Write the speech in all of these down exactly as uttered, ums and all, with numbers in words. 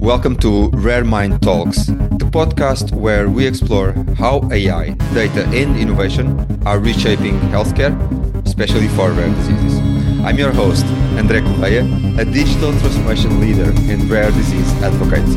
Welcome to Rare Mind Talks, the podcast where we explore how A I, data, and innovation are reshaping healthcare, especially for rare diseases. I'm your host, André Correia, a digital transformation leader and rare disease advocate.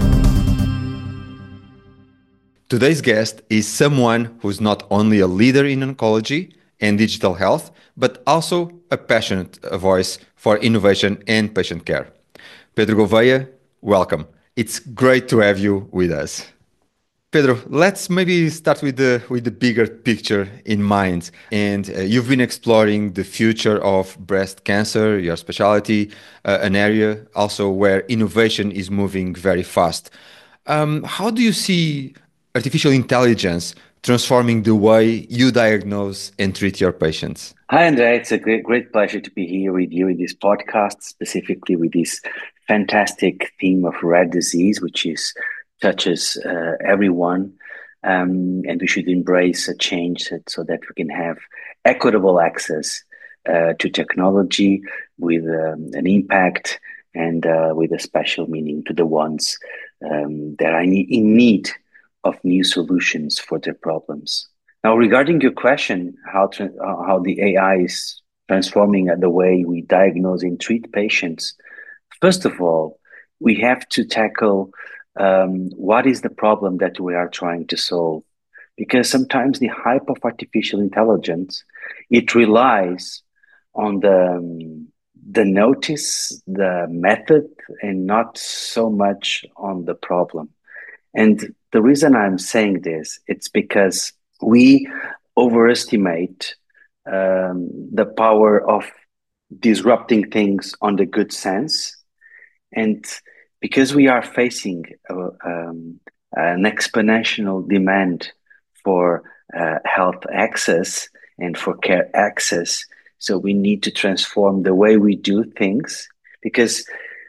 Today's guest is someone who's not only a leader in oncology and digital health, but also a passionate voice for innovation and patient care. Pedro Gouveia, welcome. It's great to have you with us. Pedro, let's maybe start with the with the bigger picture in mind. And uh, you've been exploring the future of breast cancer, your specialty, uh, an area also where innovation is moving very fast. Um, how do you see artificial intelligence transforming the way you diagnose and treat your patients? Hi, Andrea. It's a great, great pleasure to be here with you in this podcast, specifically with this fantastic theme of rare disease, which is touches uh, everyone, um, and we should embrace a change so that we can have equitable access uh, to technology with um, an impact and uh, with a special meaning to the ones um, that are in need of new solutions for their problems. Now, regarding your question, how tra- uh, how the A I is transforming the way we diagnose and treat patients, first of all, we have to tackle um, what is the problem that we are trying to solve. Because sometimes the hype of artificial intelligence, it relies on the, um, the notice, the method, and not so much on the problem. And the reason I'm saying this, it's because we overestimate um, the power of disrupting things on the good sense. And because we are facing uh, um, an exponential demand for uh, health access and for care access, so we need to transform the way we do things, because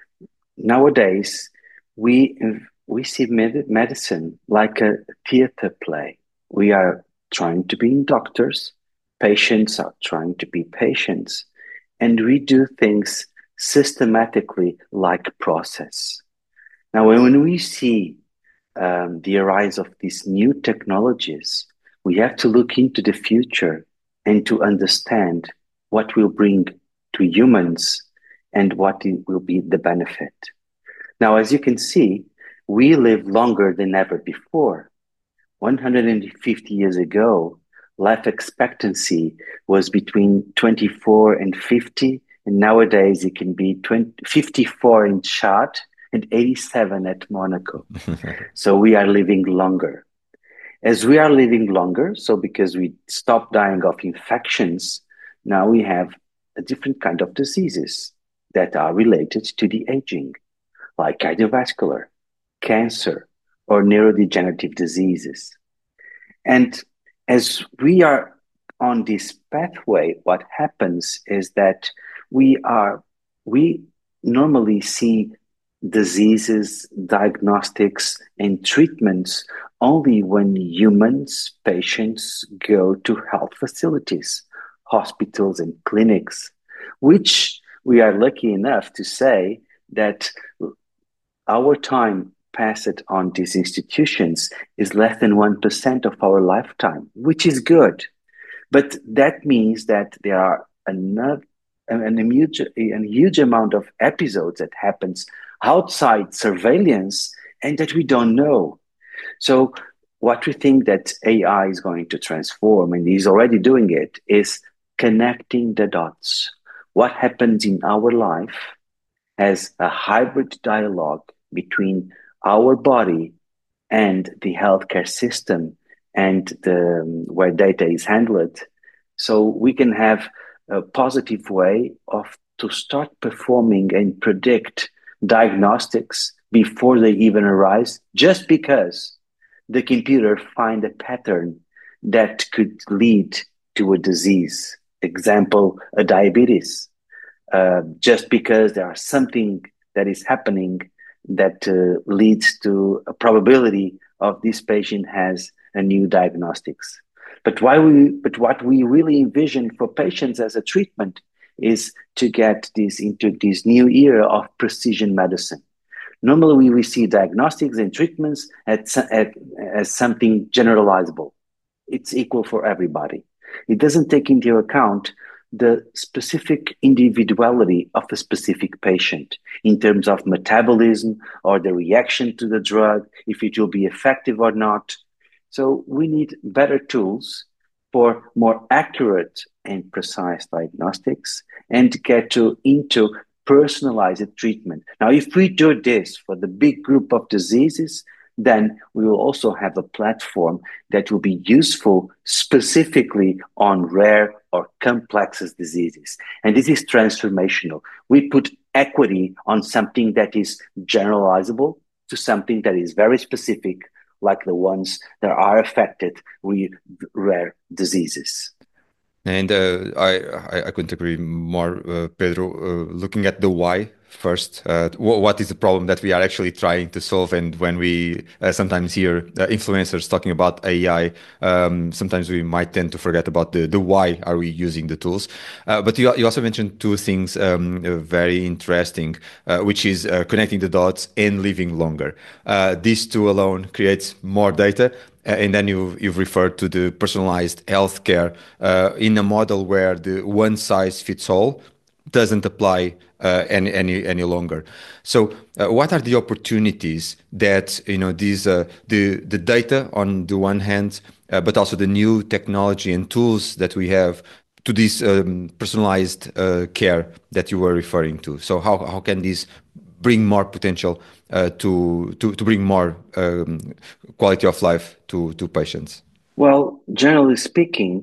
nowadays we we see med- medicine like a theater play. We are trying to be doctors, patients are trying to be patients, and we do things systematically like process. Now, when we see um, the rise of these new technologies, we have to look into the future and to understand what will bring to humans and what will be the benefit. Now, as you can see, we live longer than ever before. one hundred fifty years ago, life expectancy was between twenty-four and fifty, and nowadays it can be twenty, fifty-four in Chad and eighty-seven at Monaco. So we are living longer. As we are living longer, so because we stopped dying of infections, now we have a different kind of diseases that are related to the aging, like cardiovascular, cancer, or neurodegenerative diseases. And as we are on this pathway, what happens is that we are, we normally see diseases, diagnostics, and treatments only when humans, patients go to health facilities, hospitals, and clinics, which we are lucky enough to say that our time passed on these institutions is less than one percent of our lifetime, which is good. But that means that there are another, an, an huge, a huge amount of episodes that happens outside surveillance and that we don't know. So what we think that A I is going to transform, and is already doing it, is connecting the dots. What happens in our life as a hybrid dialogue between our body and the healthcare system and the where data is handled, so we can have a positive way of to start performing and predict diagnostics before they even arise, just because the computer find a pattern that could lead to a disease. Example, a diabetes. Uh, just because there are something that is happening that uh, leads to a probability of this patient has a new diagnostics. But why we, but what we really envision for patients as a treatment is to get this into this new era of precision medicine. Normally, we see diagnostics and treatments at, at, as something generalizable. It's equal for everybody. It doesn't take into account the specific individuality of a specific patient in terms of metabolism or the reaction to the drug, if it will be effective or not. So we need better tools for more accurate and precise diagnostics and to get to into personalized treatment. Now, if we do this for the big group of diseases, then we will also have a platform that will be useful specifically on rare or complex diseases. And this is transformational. We put equity on something that is generalizable to something that is very specific, like the ones that are affected with rare diseases. And uh, I, I I couldn't agree more, uh, Pedro. Uh, looking at the why first, uh, wh- what is the problem that we are actually trying to solve? And when we uh, sometimes hear uh, influencers talking about A I, um, sometimes we might tend to forget about the the why are we using the tools. Uh, but you you also mentioned two things um, uh, very interesting, uh, which is uh, connecting the dots and living longer. Uh, these two alone creates more data. Uh, and then you, you've referred to the personalized healthcare uh, in a model where the one size fits all doesn't apply uh, any, any any longer. So, uh, what are the opportunities that you know these uh, the the data on the one hand, uh, but also the new technology and tools that we have to this um, personalized uh, care that you were referring to? So, how how can these bring more potential uh, to, to to bring more um, quality of life to to patients? Well, generally speaking,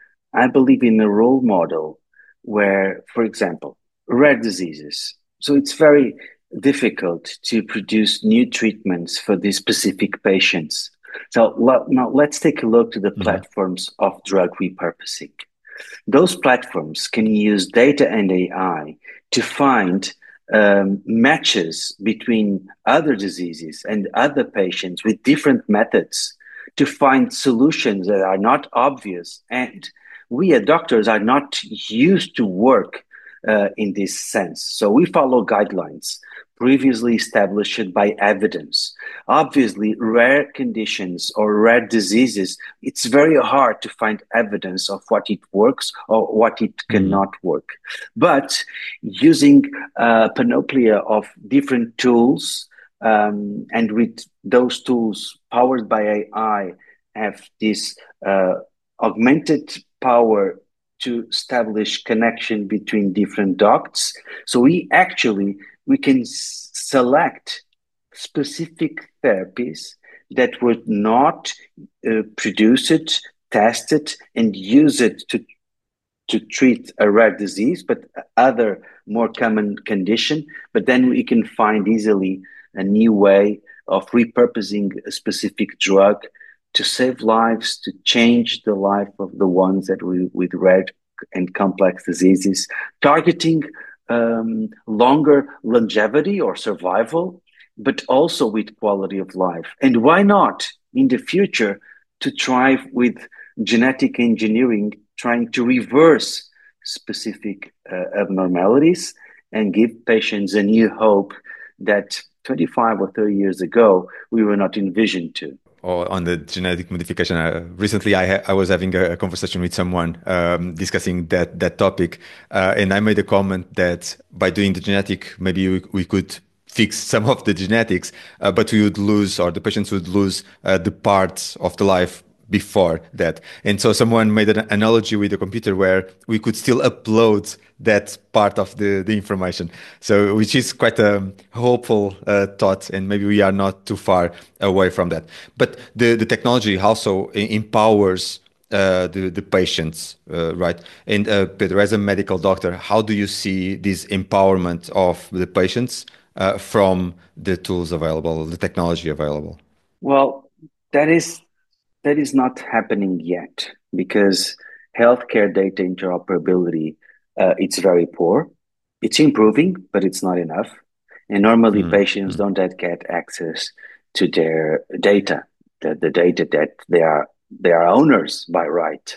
I believe in a role model where, for example, rare diseases. So it's very difficult to produce new treatments for these specific patients. So now let's take a look to the Hmm. platforms of drug repurposing. Those platforms can use data and A I to find um, matches between other diseases and other patients with different methods to find solutions that are not obvious. And we as doctors are not used to work uh, in this sense. So we follow guidelines previously established by evidence. Obviously, rare conditions or rare diseases, it's very hard to find evidence of what it works or what it Hmm. cannot work. But using a panoplia of different tools, um, and with those tools powered by A I, have this uh, augmented power to establish connection between different dots. So we actually we can s- select specific therapies that would not uh, produce it, test it, and use it to to treat a rare disease, but other more common condition. But then we can find easily a new way of repurposing a specific drug to save lives, to change the life of the ones that we with rare and complex diseases, targeting um, longer longevity or survival, but also with quality of life. And why not in the future to try with genetic engineering, trying to reverse specific uh, abnormalities and give patients a new hope that twenty-five or thirty years ago we were not envisioned to. Or on the genetic modification. Uh, recently, I ha- I was having a, a conversation with someone um, discussing that that topic, uh, and I made a comment that by doing the genetic, maybe we, we could fix some of the genetics, uh, but we would lose, or the patients would lose uh, the parts of the life before that. And so someone made an analogy with the computer where we could still upload that part of the, the information. So, which is quite a hopeful uh, thought, and maybe we are not too far away from that. But the, the technology also e- empowers uh, the, the patients, uh, right? And uh, Pedro, as a medical doctor, how do you see this empowerment of the patients uh, from the tools available, the technology available? Well, that is that is not happening yet because healthcare data interoperability uh, it's very poor. It's improving, but it's not enough. And normally, Mm, patients mm, don't that get access to their data, the, the data that they are they are owners by right.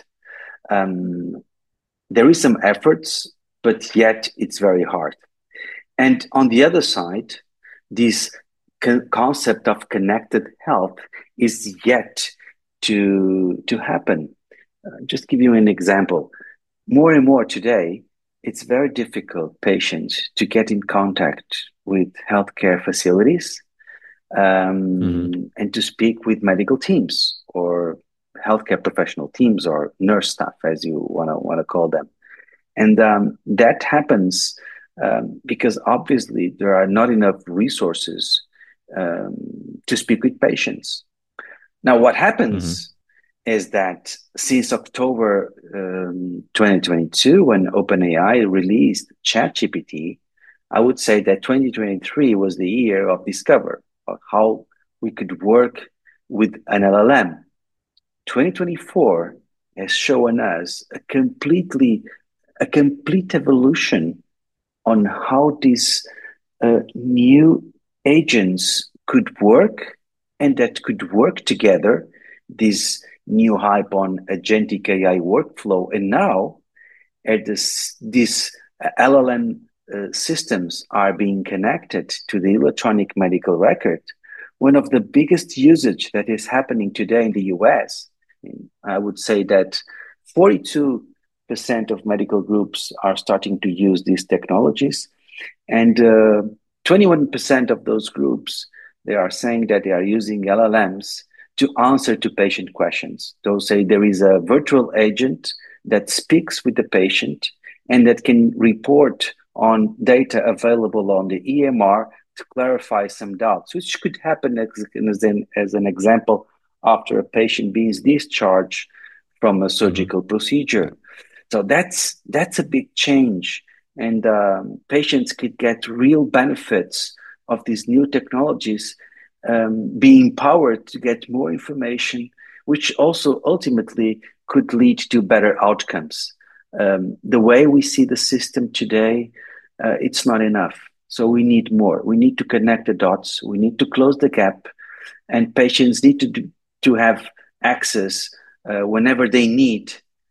Um, there is some efforts, but yet it's very hard. And on the other side, these co- concept of connected health is yet to to happen. Uh, just give you an example. More and more today, it's very difficult patients to get in contact with healthcare facilities Hmm. um, and to speak with medical teams or healthcare professional teams or nurse staff, as you want to want to call them. And um, that happens um, because obviously there are not enough resources um, to speak with patients. Now, what Hmm. happens is that since October um, twenty twenty-two, when OpenAI released ChatGPT, I would say that twenty twenty-three was the year of discover of how we could work with an L L M. twenty twenty-four has shown us a completely a complete evolution on how these uh, new agents could work and that could work together, this new hype on agentic A I workflow. And now, as this, these L L M uh, systems are being connected to the electronic medical record, one of the biggest usage that is happening today in the U S, I would say that forty-two percent of medical groups are starting to use these technologies. And uh, twenty-one percent of those groups, they are saying that they are using L L Ms to answer to patient questions. They'll say there is a virtual agent that speaks with the patient and that can report on data available on the E M R to clarify some doubts, which could happen as, as, an, as an example after a patient being discharged from a Hmm. surgical procedure. So that's that's a big change, and um, patients could get real benefits of these new technologies, um, being empowered to get more information, which also ultimately could lead to better outcomes. Um, the way we see the system today, uh, it's not enough. So we need more. We need to connect the dots. We need to close the gap, and patients need to do, to have access uh, whenever they need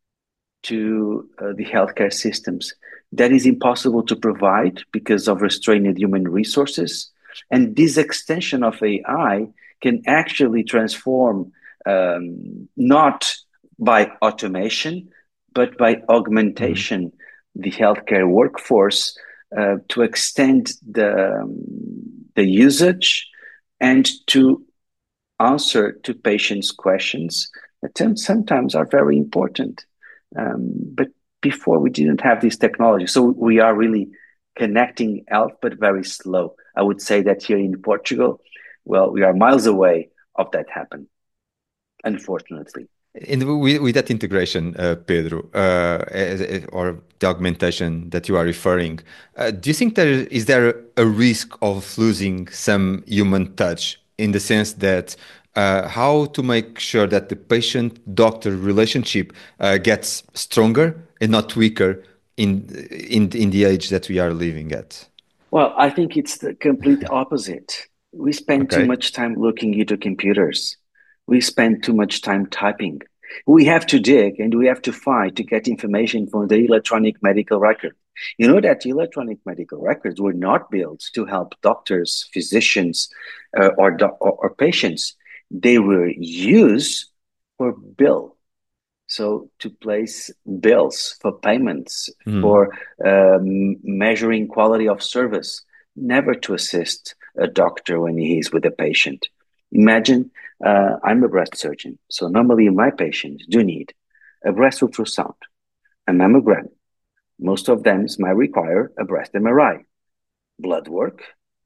to uh, the healthcare systems. That is impossible to provide because of restrained human resources. And this extension of A I can actually transform um, not by automation, but by Hmm. augmentation the healthcare workforce uh, to extend the, um, the usage and to answer to patients' questions that sometimes are very important. Um, but before we didn't have this technology. So we are really connecting health, but very slow. I would say that here in Portugal, well, we are miles away of that happen, unfortunately. And with, with that integration, uh, Pedro, uh, as- as- or the augmentation that you are referring, uh, do you think there is there a risk of losing some human touch in the sense that uh, how to make sure that the patient-doctor relationship uh, gets stronger and not weaker in in in the age that we are living at? Well, I think it's the complete opposite. We spend too Okay. much time looking into computers. We spend too much time typing. We have to dig and we have to find to get information from the electronic medical record. You know that electronic medical records were not built to help doctors, physicians, uh, or, doc- or, or patients. They were used for bill, so to place bills for payments, Mhm. for um, measuring quality of service, never to assist a doctor when he is with a patient. Imagine uh, I'm a breast surgeon, so normally my patients do need a breast ultrasound, a mammogram. Most of them might require a breast M R I, blood work,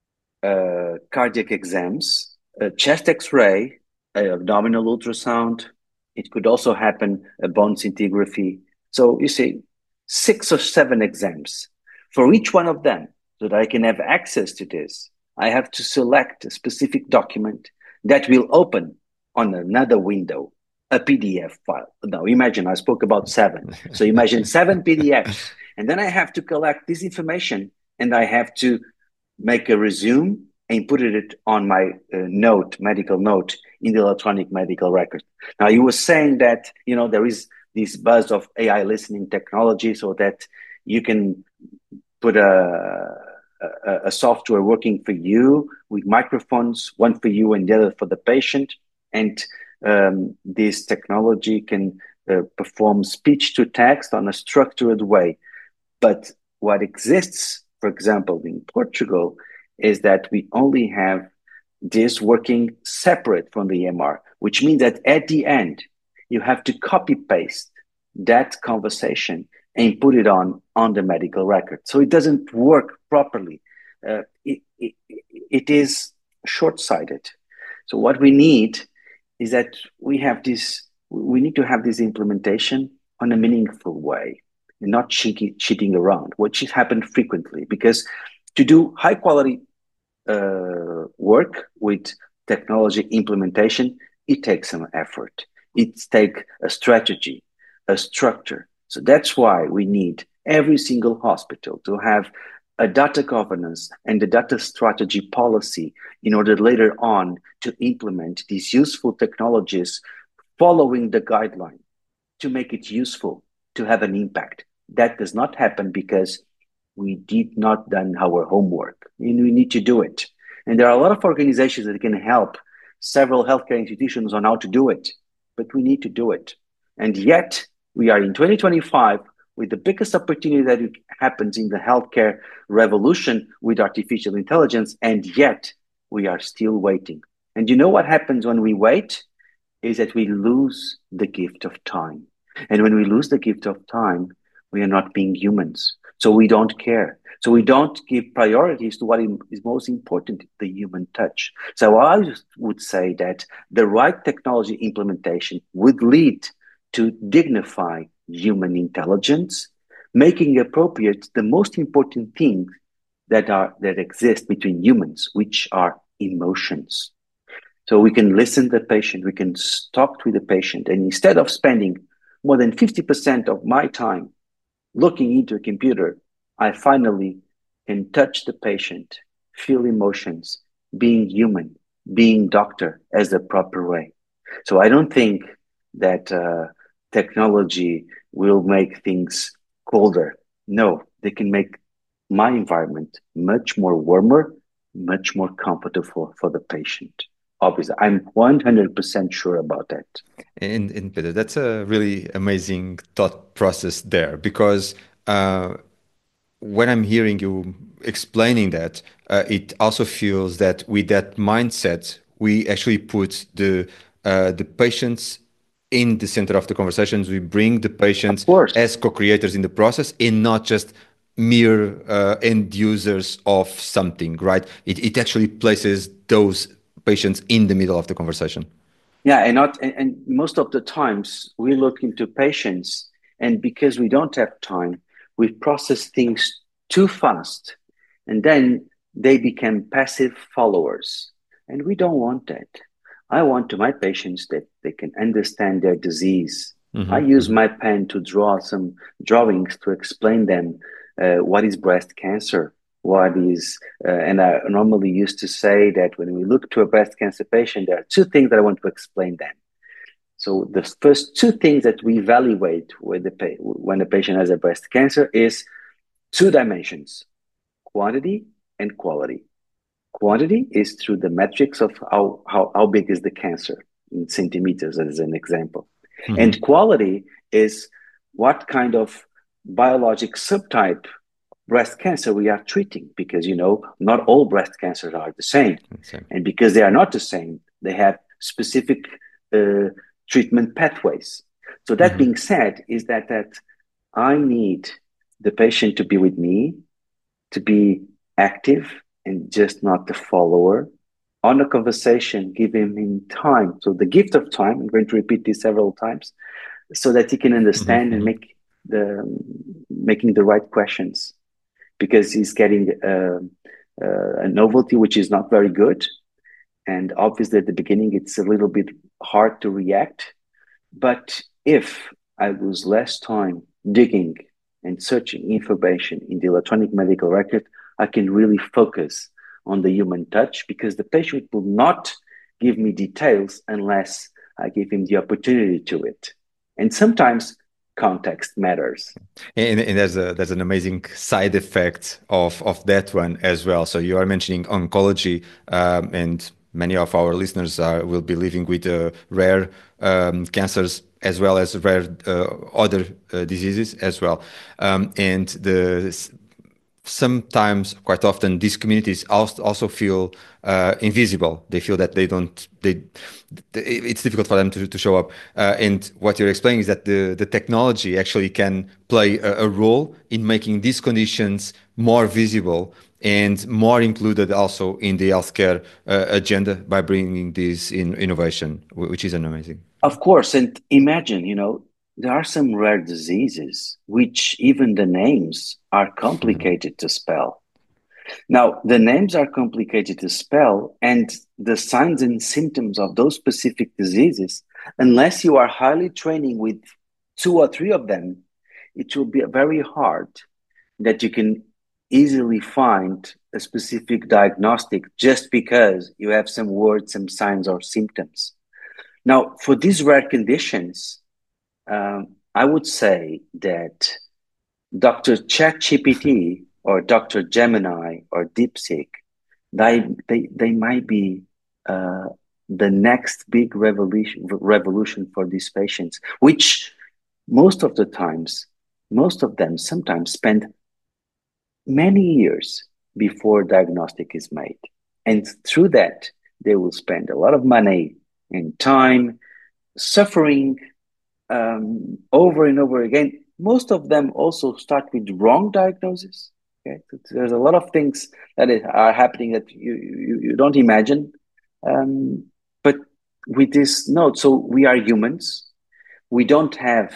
uh, cardiac exams, a chest X-ray, a abdominal ultrasound. It could also happen a bone scintigraphy. So you see, six or seven exams for each one of them, so that I can have access to this. I have to select a specific document that will open on another window, a P D F file. Now imagine I spoke about seven. So imagine seven P D Fs. And then I have to collect this information and I have to make a resume and put it on my uh, note, medical note in the electronic medical record. Now, you were saying that, you know, there is this buzz of A I listening technology so that you can put a a, a software working for you with microphones, one for you and the other for the patient. And um, this technology can uh, perform speech to text on a structured way. But what exists, for example, in Portugal, is that we only have this working separate from the E M R, which means that at the end, you have to copy paste that conversation and put it on on the medical record. So it doesn't work properly. Uh, it, it, it is short-sighted. So what we need is that we have this, we need to have this implementation on a meaningful way and not cheating, cheating around, which has happened frequently. Because to do high quality uh, work with technology implementation, it takes some effort. It takes a strategy, a structure. So that's why we need every single hospital to have a data governance and a data strategy policy in order later on to implement these useful technologies following the guideline to make it useful, to have an impact. That does not happen because we did not done our homework, and we need to do it. And there are a lot of organizations that can help several healthcare institutions on how to do it, but we need to do it. And yet we are in twenty twenty-five with the biggest opportunity that happens in the healthcare revolution with artificial intelligence, and yet we are still waiting. And you know what happens when we wait is that we lose the gift of time. And when we lose the gift of time, we are not being humans. So we don't care. So we don't give priorities to what is most important, the human touch. So I would say that the right technology implementation would lead to dignify human intelligence, making appropriate the most important things that are that exist between humans, which are emotions. So we can listen to the patient, we can talk with the patient, and instead of spending more than fifty percent of my time looking into a computer, I finally can touch the patient, feel emotions, being human, being doctor as the proper way. So I don't think that uh, technology will make things colder. No, they can make my environment much more warmer, much more comfortable for, for the patient. Obviously, I'm one hundred percent sure about that. And, and Peter, that's a really amazing thought process there, because uh, when I'm hearing you explaining that, uh, it also feels that with that mindset, we actually put the uh, the patients in the center of the conversations. We bring the Of patients course. as co-creators in the process, and not just mere uh, end users of something, right? It, it actually places those patients in the middle of the conversation. Yeah, and not and, and most of the times we look into patients, and because we don't have time, we process things too fast, and then they become passive followers, and we don't want that. I want to my patients that they can understand their disease. I Mm-hmm, use mm-hmm. my pen to draw some drawings to explain them uh, what is breast cancer, what is, uh, and I normally used to say that when we look to a breast cancer patient, there are two things that I want to explain them. So the first two things that we evaluate with the when a patient has a breast cancer is two dimensions: quantity and quality. Quantity is through the metrics of how, how, how big is the cancer in centimeters, as an example. Mm-hmm. And quality is what kind of biologic subtype breast cancer we are treating, because, you know, not all breast cancers are the same. Same. And because they are not the same, they have specific uh, treatment pathways. So that Mm-hmm. being said, is that, that I need the patient to be with me, to be active and just not the follower. On a conversation, give him time. So the gift of time, I'm going to repeat this several times, so that he can understand and Mm-hmm. make the making the right questions, because he's getting uh, uh, a novelty which is not very good. And obviously, at the beginning, it's a little bit hard to react. But if I lose less time digging and searching information in the electronic medical record, I can really focus on the human touch, because the patient will not give me details unless I give him the opportunity to it. And sometimes context matters. And, and there's a there's an amazing side effect of of that one as well. So you are mentioning oncology, um, and many of our listeners are will be living with uh, rare um, cancers as well as rare uh, other uh, diseases as well. Um, and the sometimes, quite often, these communities also, also feel uh, invisible. They feel that they don't, they, it's difficult for them to, to show up. Uh, and what you're explaining is that the, the technology actually can play a, a role in making these conditions more visible and more included also in the healthcare uh, agenda by bringing this in innovation, which is an amazing. Of course, and imagine, you know, there are some rare diseases which even the names are complicated to spell. Now, the names are complicated to spell, and the signs and symptoms of those specific diseases, unless you are highly training with two or three of them, it will be very hard that you can easily find a specific diagnostic just because you have some words, some signs, or symptoms. Now, for these rare conditions, um, I would say that Doctor ChatGPT or Doctor Gemini or DeepSeek, they they they might be uh, the next big revolution revolution for these patients, which most of the times, most of them sometimes spend many years before diagnostic is made, and through that they will spend a lot of money and time, suffering um, over and over again. Most of them also start with wrong diagnosis. Okay, there's a lot of things that are happening that you you, you don't imagine. Um, but with this note, so we are humans. We don't have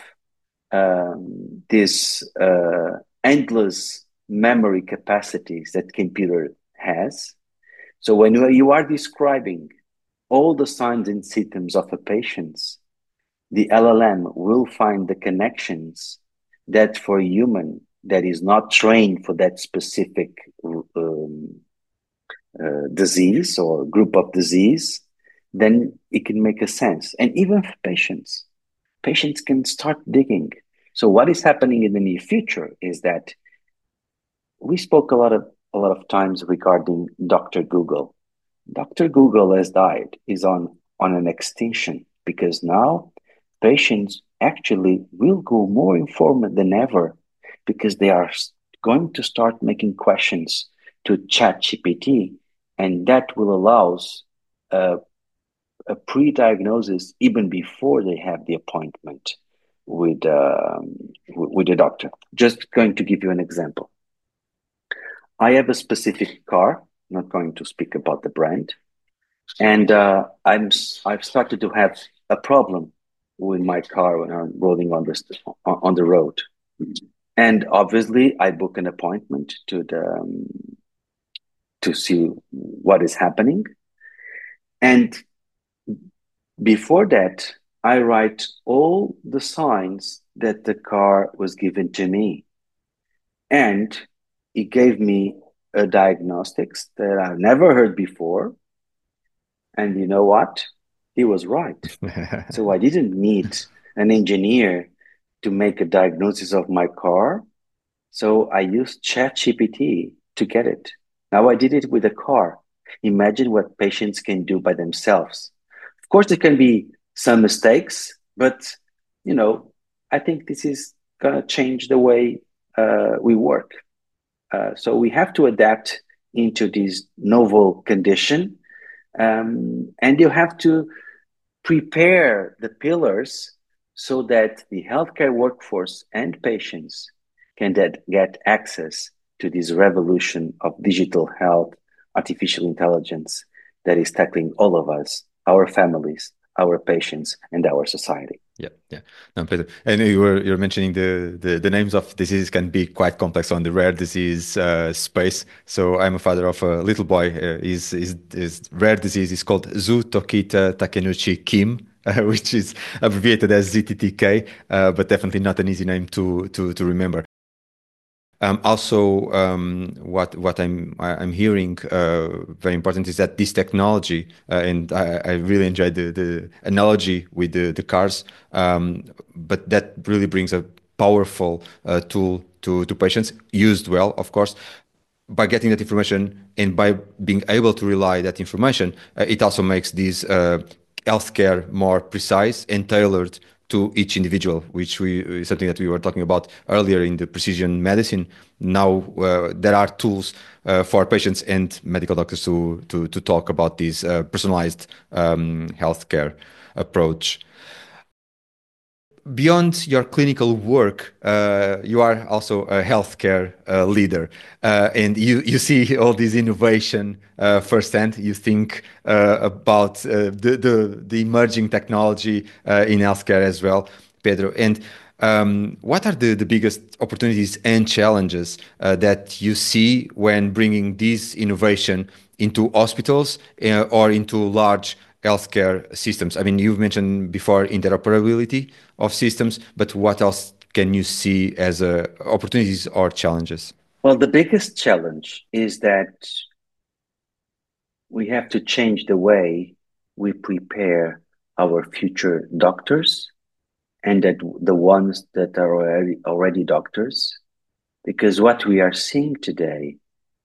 um, this uh, endless memory capacities that computer has. So when you are describing all the signs and symptoms of a patient, the L L M will find the connections that for a human that is not trained for that specific um, uh, disease or group of disease, then it can make a sense. And even for patients, patients can start digging. So what is happening in the near future is that we spoke a lot of a lot of times regarding Doctor Google. Doctor Google has died, is on on an extinction because now patients actually will go more informed than ever because they are going to start making questions to ChatGPT, and that will allow uh, a pre-diagnosis even before they have the appointment with um, with the doctor. Just going to give you an example. I have a specific car. I'm not going to speak about the brand, and uh, I'm I've started to have a problem with my car when I'm rolling on the on the road, and obviously I book an appointment to the um, to see what is happening, and before that I write all the signs that the car was given to me, and it gave me a diagnostics that I've never heard before. And you know what? He was right. So I didn't need an engineer to make a diagnosis of my car. So I used ChatGPT to get it. Now I did it with a car. Imagine what patients can do by themselves. Of course, there can be some mistakes, but you know, I think this is going to change the way uh, we work. Uh, so we have to adapt into this novel condition. Um, and you have to prepare the pillars so that the healthcare workforce and patients can get, get access to this revolution of digital health, artificial intelligence that is tackling all of us, our families, our patients, and our society. Yeah, yeah, no, pleasure. And you were you're mentioning the, the the names of diseases can be quite complex on the rare disease uh, space. So I'm a father of a little boy. Uh, his, his his rare disease is called Zu Tokita Takenuchi Kim, uh, which is abbreviated as Z T T K, uh, but definitely not an easy name to to to remember. Um, also, um, what what I'm I'm hearing uh, very important is that this technology, uh, and I, I really enjoyed the, the analogy with the the cars, um, but that really brings a powerful uh, tool to to patients, used well, of course. By getting that information and by being able to rely that information, uh, it also makes these uh, healthcare more precise and tailored to each individual, which we is something that we were talking about earlier in the precision medicine. Now uh, there are tools uh, for patients and medical doctors to to, to talk about this uh, personalized um, healthcare approach. Beyond your clinical work, uh, you are also a healthcare uh, leader, uh, and you, you see all this innovation uh, firsthand. You think uh, about uh, the, the the emerging technology uh, in healthcare as well, Pedro. And um, what are the, the biggest opportunities and challenges uh, that you see when bringing this innovation into hospitals uh, or into large healthcare systems? I mean, you've mentioned before interoperability of systems, but what else can you see as uh, opportunities or challenges? Well, the biggest challenge is that we have to change the way we prepare our future doctors and that the ones that are already, already doctors, because what we are seeing today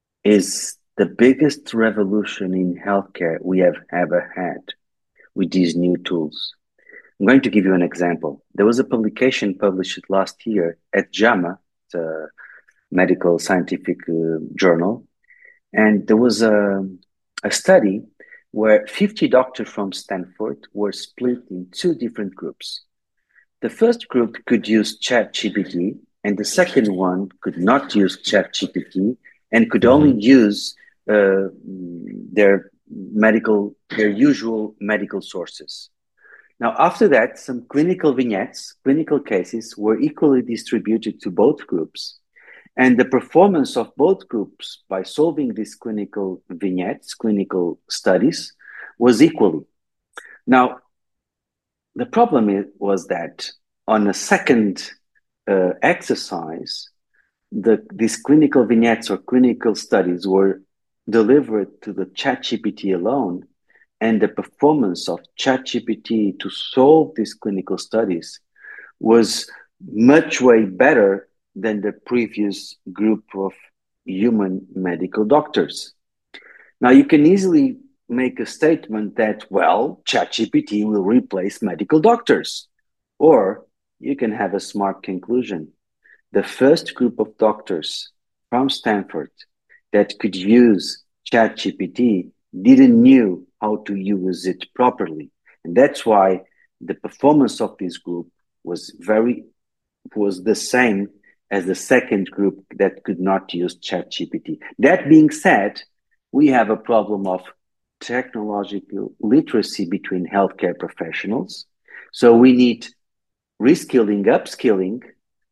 is the biggest revolution in healthcare we have ever had with these new tools. I'm going to give you an example. There was a publication published last year at JAMA, the medical scientific uh, journal, and there was a, a study where fifty doctors from Stanford were split in two different groups. The first group could use ChatGPT, and the second one could not use ChatGPT and could only Mm-hmm. use uh, their medical, their usual medical sources. Now, after that, some clinical vignettes, clinical cases were equally distributed to both groups. And the performance of both groups by solving these clinical vignettes, clinical studies, was equally. Now, the problem was that on a second uh, exercise, the, these clinical vignettes or clinical studies were delivered to the ChatGPT alone, and the performance of ChatGPT to solve these clinical studies was much way better than the previous group of human medical doctors. Now, you can easily make a statement that, well, ChatGPT will replace medical doctors. Or you can have a smart conclusion. The first group of doctors from Stanford that could use ChatGPT didn't knew how to use it properly. And that's why the performance of this group was very was the same as the second group that could not use ChatGPT. That being said, we have a problem of technological literacy between healthcare professionals. So we need reskilling, upskilling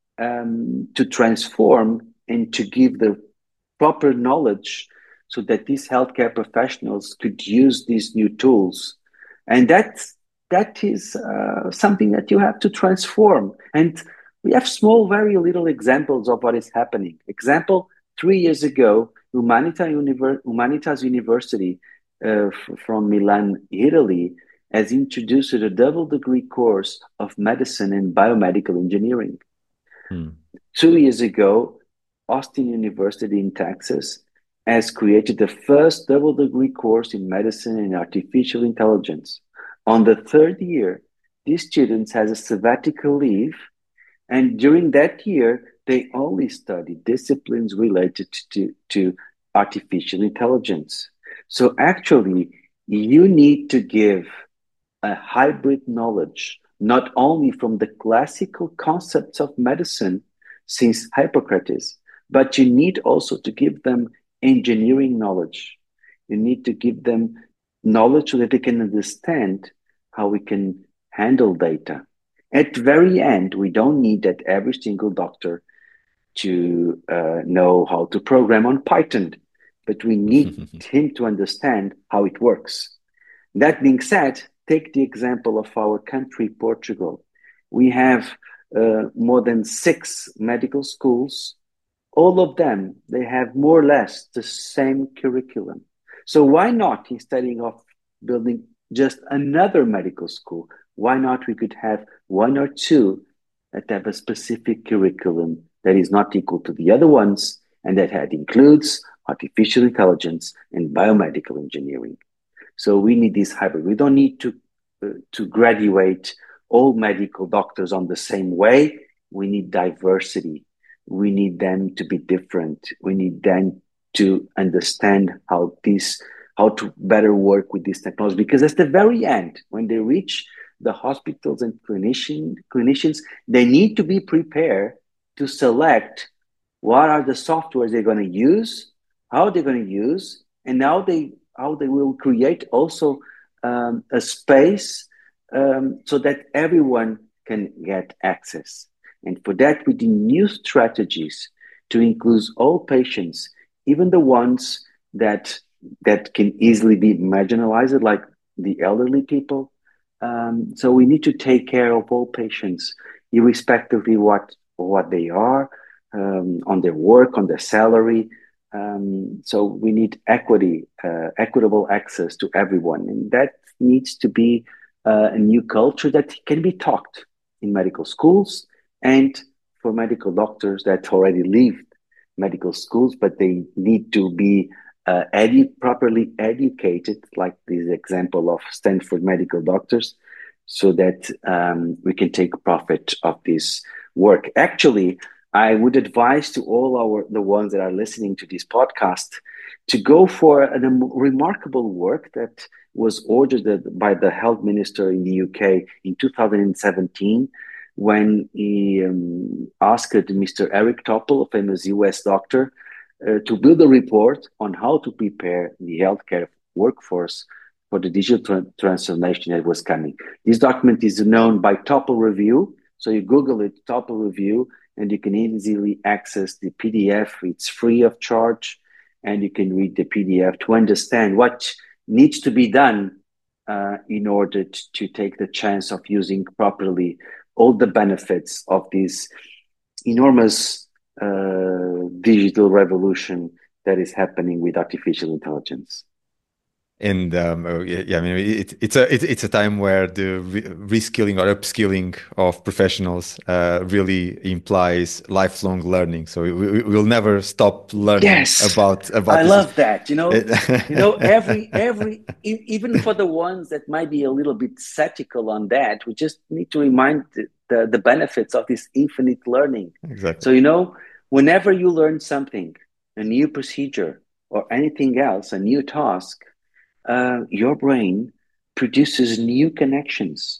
um, to transform and to give the proper knowledge so that these healthcare professionals could use these new tools. And that's, that is uh, something that you have to transform. And we have small, very little examples of what is happening. Example, three years ago, Humanita Univer- Humanitas University uh, f- from Milan, Italy, has introduced a double degree course of medicine and biomedical engineering. Hmm. Two years ago, Austin University in Texas has created the first double degree course in medicine and artificial intelligence. On the third year, these students has a sabbatical leave, and during that year, they only study disciplines related to, to artificial intelligence. So actually, you need to give a hybrid knowledge, not only from the classical concepts of medicine since Hippocrates, but you need also to give them engineering knowledge. You need to give them knowledge so that they can understand how we can handle data. At the very end, we don't need that every single doctor to uh, know how to program on Python, but we need him to understand how it works. That being said, take the example of our country, Portugal. We have uh, more than six medical schools all of them, they have more or less the same curriculum. So why not, instead of building just another medical school, why not we could have one or two that have a specific curriculum that is not equal to the other ones and that had includes artificial intelligence and biomedical engineering. So we need this hybrid. We don't need to uh, to graduate all medical doctors on the same way. We need diversity. We need them to be different. We need them to understand how this how to better work with this technology. Because at the very end, when they reach the hospitals and clinician, clinicians, they need to be prepared to select what are the softwares they're going to use, how they're going to use, and how they how they will create also um, a space um, so that everyone can get access. And for that, we need new strategies to include all patients, even the ones that that can easily be marginalized, like the elderly people. Um, so we need to take care of all patients, irrespectively what what they are, um, on their work, on their salary. Um, so we need equity, uh, equitable access to everyone, and that needs to be uh, a new culture that can be taught in medical schools and for medical doctors that already leave medical schools, but they need to be uh, edu- properly educated, like this example of Stanford medical doctors, so that um, we can take profit of this work. Actually, I would advise to all our the ones that are listening to this podcast to go for a remarkable work that was ordered by the health minister in the U K in two thousand seventeen when he um, asked Mister Eric Topol, a famous U S doctor, uh, to build a report on how to prepare the healthcare workforce for the digital tra- transformation that was coming. This document is known by Topol Review. So you Google it, Topol Review, and you can easily access the P D F. It's free of charge, and you can read the P D F to understand what needs to be done uh, in order to, to take the chance of using properly all the benefits of this enormous uh, digital revolution that is happening with artificial intelligence. And um, oh, yeah, yeah, I mean, it, it's a it, it's a time where the re reskilling or upskilling of professionals uh, really implies lifelong learning. So we, we will never stop learning Yes, about I about this. love that. You know, you know, every every e- even for the ones that might be a little bit skeptical on that, we just need to remind the, the, the benefits of this infinite learning. Exactly. So, you know, whenever you learn something, a new procedure or anything else, a new task, uh, your brain produces new connections.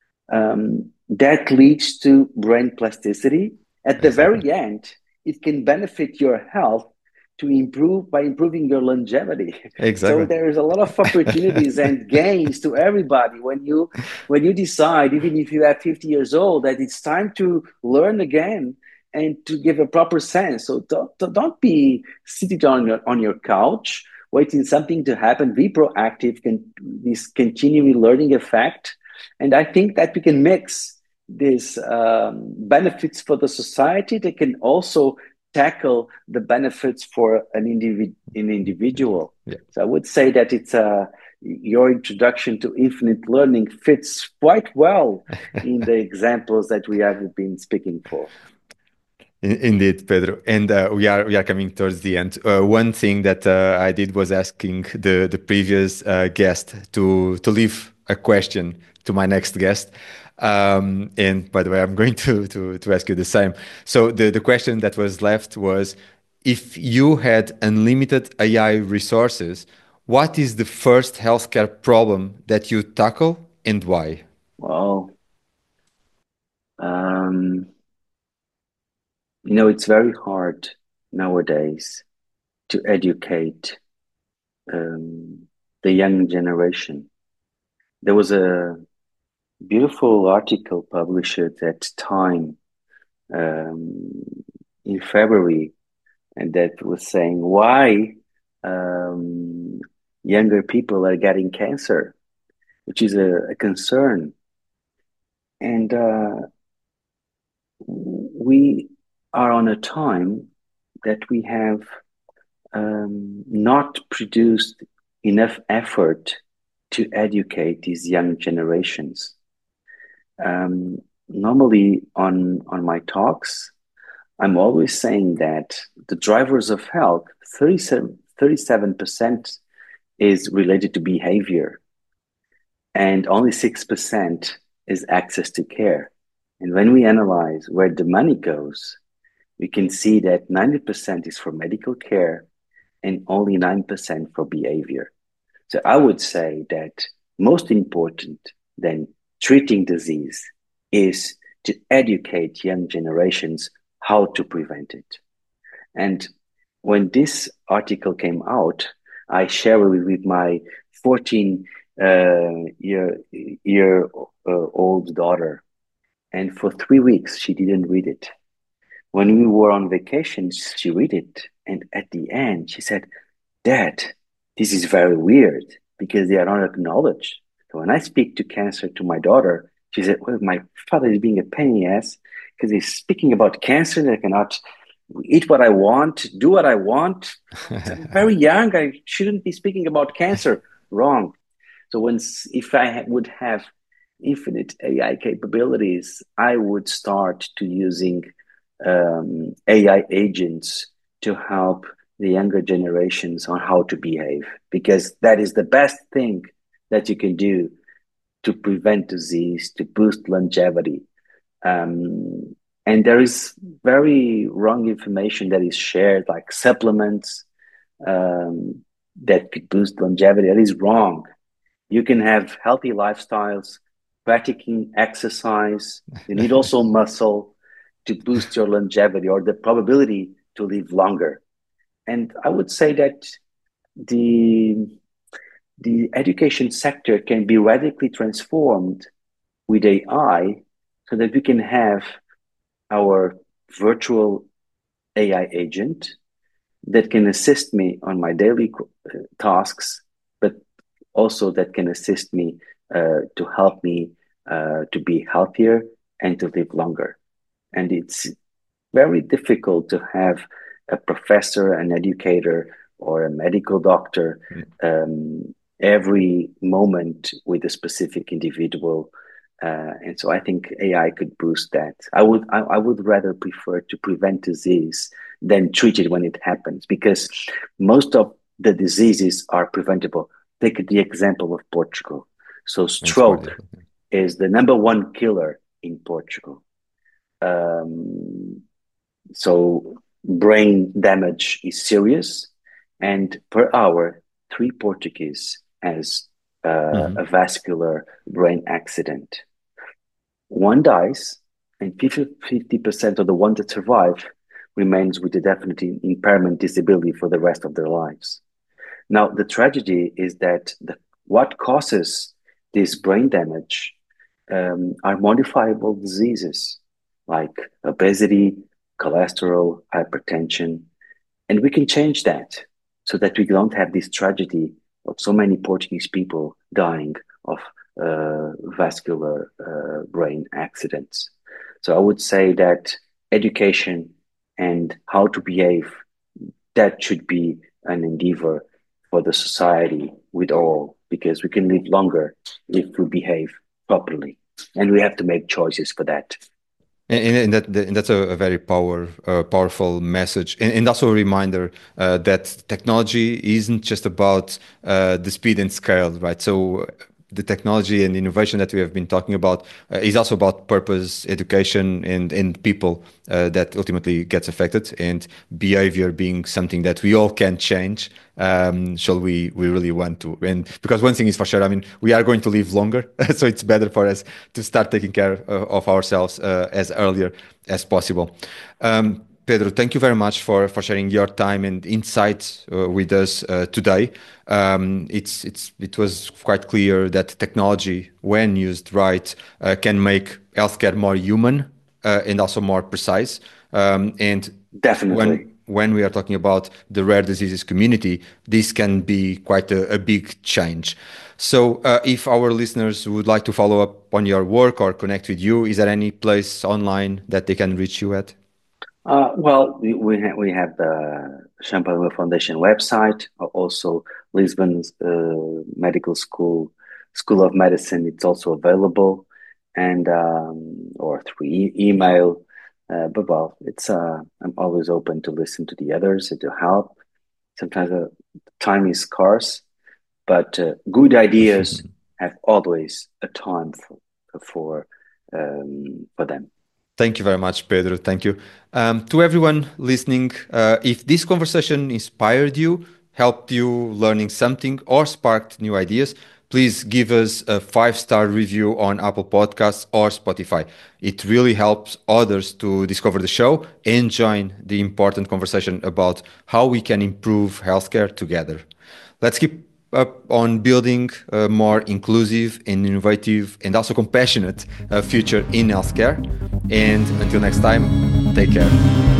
Um, that leads to brain plasticity. At the Exactly. very end, it can benefit your health to improve by improving your longevity. So Exactly. there is a lot of opportunities and gains to everybody when you when you decide, even if you are fifty years old, that it's time to learn again and to give a proper sense. So don't, don't be sitting on your on your couch waiting something to happen. Be proactive. Can this continuing learning effect? And I think that we can mix these um, benefits for the society. They can also tackle the benefits for an, individ- an individual. Yeah. So I would say that it's a, your introduction to infinite learning fits quite well in the examples that we have been speaking for. Indeed, Pedro. And uh, we are we are coming towards the end. Uh, one thing that uh, I did was asking the the previous uh, guest to to leave a question to my next guest. Um, and by the way, I'm going to to to ask you the same. So the the question that was left was, if you had unlimited A I resources, what is the first healthcare problem that you tackle and why? Well, um, you know, it's very hard nowadays to educate um, the young generation. There was a beautiful article published at Time um, in February, and that was saying why um, younger people are getting cancer, which is a, a concern. And uh, we are on a time that we have um, not produced enough effort to educate these young generations. Um, Normally, on on my talks, I'm always saying that the drivers of health, thirty-seven percent is related to behavior, and only six percent is access to care. And when we analyze where the money goes, we can see that ninety percent is for medical care and only nine percent for behavior. So I would say that most important than treating disease is to educate young generations how to prevent it. And when this article came out, I shared it with my fourteen uh, year year uh, old daughter, and for three weeks she didn't read it. When we were on vacation, she read it, and at the end she said, "Dad, this is very weird because they are not acknowledged." So when I speak to cancer to my daughter, she said, "Well, my father is being a pain in the ass because he's speaking about cancer and I cannot eat what I want, do what I want. I'm very young. I shouldn't be speaking about cancer." Wrong. So once, if I would have infinite A I capabilities, I would start to using um, A I agents to help the younger generations on how to behave, because that is the best thing that you can do to prevent disease, to boost longevity. Um, and there is very wrong information that is shared, like supplements um, that could boost longevity. That is wrong. You can have healthy lifestyles, practicing exercise. You need also muscle to boost your longevity or the probability to live longer. And I would say that the the education sector can be radically transformed with A I so that we can have our virtual A I agent that can assist me on my daily uh, tasks, but also that can assist me uh, to help me uh, to be healthier and to live longer. And it's very difficult to have a professor, an educator, or a medical doctor Mm. um, every moment with a specific individual. Uh, and so I think A I could boost that. I would I, I would rather prefer to prevent disease than treat it when it happens, because most of the diseases are preventable. Take the example of Portugal. So It's quite stroke different. is the number one killer in Portugal. Um, so brain damage is serious, and per hour, three Portuguese has uh, Mhm. a vascular brain accident. One dies, and fifty percent of the ones that survive remains with a definite impairment disability for the rest of their lives. Now, the tragedy is that the, what causes this brain damage um, are modifiable diseases like obesity, cholesterol, hypertension, and we can change that so that we don't have this tragedy of so many Portuguese people dying of uh, vascular uh, brain accidents. So I would say that education and how to behave, that should be an endeavor for the society with all, because we can live longer if we behave properly. And we have to make choices for that. And, and that and that's a, a very power uh, powerful message, and, and also a reminder uh, that technology isn't just about uh, the speed and scale, right? So the technology and innovation that we have been talking about uh, is also about purpose, education, and and people uh, that ultimately gets affected, and behavior being something that we all can change. Um, shall we we really want to? And because one thing is for sure, I mean, we are going to live longer, so it's better for us to start taking care uh, of ourselves uh, as earlier as possible. Um, Pedro, thank you very much for, for sharing your time and insights uh, with us uh, today. Um, it's, it's, it was quite clear that technology, when used right, uh, can make healthcare more human uh, and also more precise. Um, and Definitely. when when we are talking about the rare diseases community, this can be quite a, a big change. So, uh, if our listeners would like to follow up on your work or connect with you, is there any place online that they can reach you at? Uh, well, we we, ha- we have the Champalimau Foundation website, uh, also Lisbon's uh, Medical School School of Medicine. It's also available, and um, or through e- email. Uh, but well, it's uh, I'm always open to listen to the others and to help. Sometimes uh, time is scarce, but uh, good ideas have always a time for for um, for them. Thank you very much, Pedro. Thank you. Um, to everyone listening, uh, if this conversation inspired you, helped you learning something, or sparked new ideas, please give us a five star review on Apple Podcasts or Spotify. It really helps others to discover the show and join the important conversation about how we can improve healthcare together. Let's keep up on building a more inclusive and innovative and also compassionate uh, future in healthcare. And until next time, take care.